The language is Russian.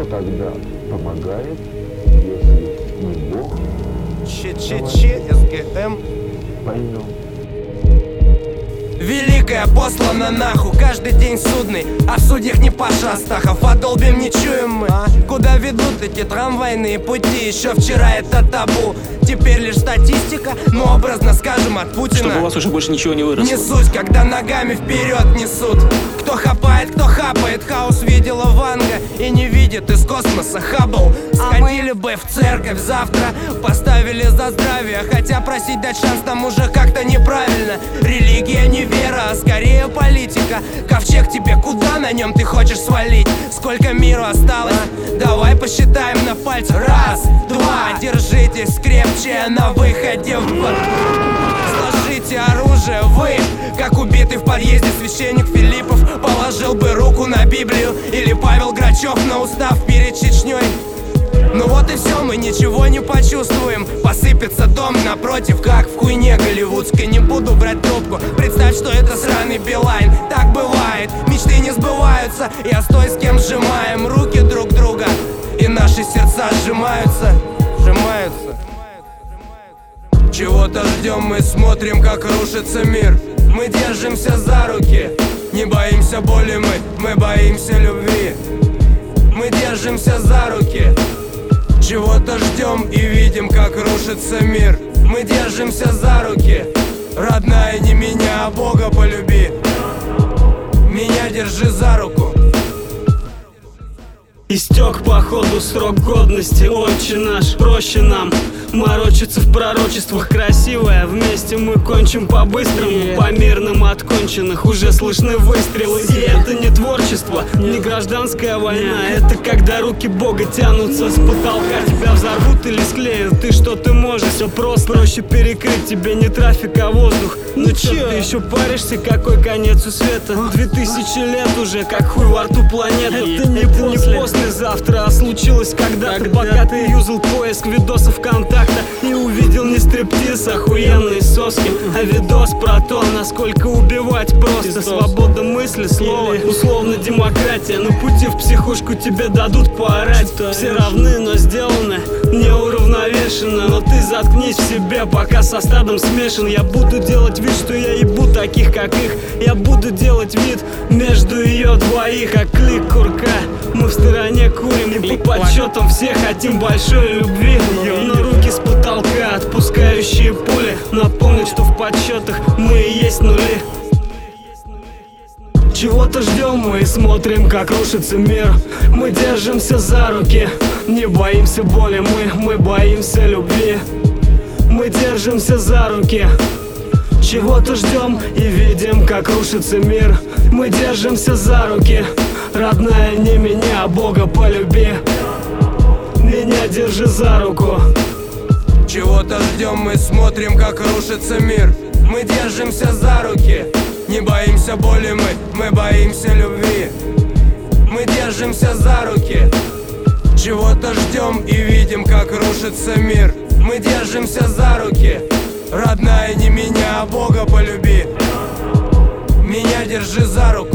Кто тогда помогает, если не Бог? ЧЧЧ, СГМ. Поймем. Великая послана нахуй, каждый день судный. А в судьях не Паша Астахов, а долбим не чуем мы. Куда ведут эти трамвайные пути? Еще вчера это табу, теперь лишь статистика. Но образно скажем от Путина, чтобы у вас уже больше ничего не выросло. не суть, когда ногами вперед несут. Кто хапает, кто хапает. Хаос видела Ванга и не видит из космоса Хаббл. Сходили бы в церковь завтра, поставили за здравие. Хотя просить дать шанс там уже как-то неправильно. Религия не вера, а скорее политика. Ковчег тебе куда, на нем ты хочешь свалить? Сколько миру осталось? Давай посчитаем на пальцах. Раз, два, держитесь крепче на выходе в... Сложите оружие, вы, как убитый в подъезде священник Филиппов, положил бы руку на Библию. Или Павел Грачев на устав перед Чечней. Ну вот и все, мы ничего не почувствуем. Посыпется дом напротив, как в хуйне голливудской. Не буду брать трубку, представь, что это сраный Билайн. Так бывает, мечты не сбываются. Я стой с кем сжимаем руки друг друга, и наши сердца сжимаются. Чего-то ждем, мы смотрим, как рушится мир. Мы держимся за руки, не боимся боли мы боимся любви. Мы держимся за руки, чего-то ждем и видим, как рушится мир. Мы держимся за руки, родная, не меня, а Бога полюби. Меня держи за руку. Истек походу срок годности, отче наш, проще нам морочиться в пророчествах. Красивое, вместе мы кончим по-быстрому. По мирным от конченых уже слышны выстрелы. И это не творчество, не гражданская война. Это когда руки Бога тянутся с потолка. Тебя взорвут или склеют, ты что ты можешь? Все просто, проще перекрыть тебе не трафик, а воздух. Ну чё, ты еще паришься, какой конец у света? 2000 лет уже, как хуй во рту планеты. Это не послезавтра, а случилось когда-то. Пока ты юзал поиск видосов ВКонтакте и увидел не стриптиз, охуенные соски, а видос про то, насколько убивать просто. Свобода мысли, слова, условно демократия. На пути в психушку тебе дадут поорать. Все равны, но сделаны неуравновешенно. Но ты заткнись в себе, пока со стадом смешан. Я буду делать вид, что я ебу таких, как их. Я буду делать вид между ее двоих, как клик курка. Мы в стороне курим и по подсчетам все хотим большой любви. Но руки с потолка, отпускающие пули, напомнят, что в подсчетах мы и есть нули. Чего-то ждем мы и смотрим, как рушится мир. Мы держимся за руки, не боимся боли мы боимся любви. Мы держимся за руки, чего-то ждем и видим, как рушится мир. Мы держимся за руки, родная, не меня, а Бога полюби. Меня держи за руку. Чего-то ждем, мы смотрим, как рушится мир. Мы держимся за руки, не боимся боли мы боимся любви. Мы держимся за руки, чего-то ждем и видим, как рушится мир. Мы держимся за руки, родная, не меня, а Бога полюби. Меня держи за руку.